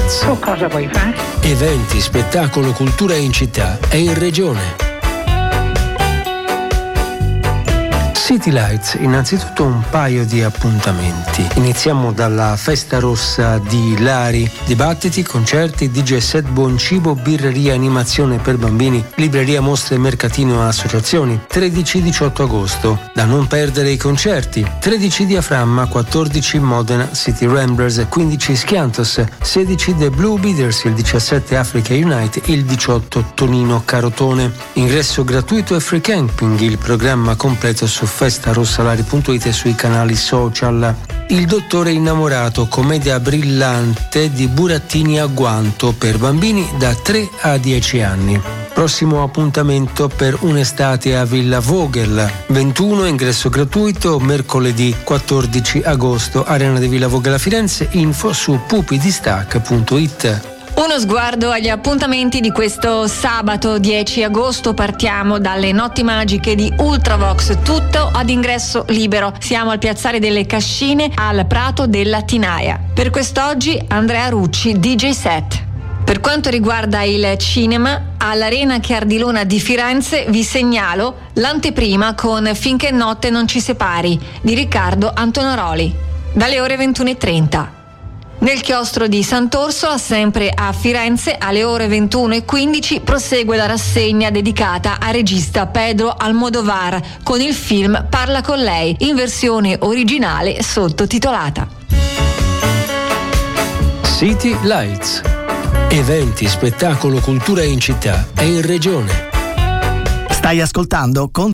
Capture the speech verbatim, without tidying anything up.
Lights. Tu cosa vuoi fare? Eventi, spettacolo, cultura in città e in regione. City Lights, innanzitutto un paio di appuntamenti. Iniziamo dalla Festa Rossa di Lari. Dibattiti, concerti, D J set, buon cibo, birreria, animazione per bambini, libreria, mostre, mercatino e associazioni. tredici diciotto agosto. Da non perdere i concerti. tredici Diaframma, quattordici Modena City Ramblers, quindici Schiantos, sedici The Blue Beaters, il diciassette Africa Unite, il diciotto Tonino Carotone. Ingresso gratuito e free camping, il programma completo su festarossalari punto it e sui canali social. Il dottore innamorato, commedia brillante di burattini a guanto per bambini da tre a dieci anni. Prossimo appuntamento per un'estate a Villa Vogel, ventuno, ingresso gratuito, mercoledì quattordici agosto, Arena di Villa Vogel a Firenze, info su pupidistac punto it. Uno sguardo agli appuntamenti di questo sabato dieci agosto. Partiamo dalle notti magiche di Ultravox, tutto ad ingresso libero. Siamo al Piazzale delle Cascine al Prato della Tinaia. Per quest'oggi Andrea Rucci, D J set. Per quanto riguarda il cinema, all'Arena Chiardilona di Firenze vi segnalo l'anteprima con Finché notte non ci separi di Riccardo Antonoroli dalle ore ventuno e trenta. Nel chiostro di Sant'Orsola, sempre a Firenze, alle ore ventuno e quindici prosegue la rassegna dedicata al regista Pedro Almodovar con il film Parla con lei, in versione originale sottotitolata. City Lights. Eventi, spettacolo, cultura in città e in regione. Stai ascoltando con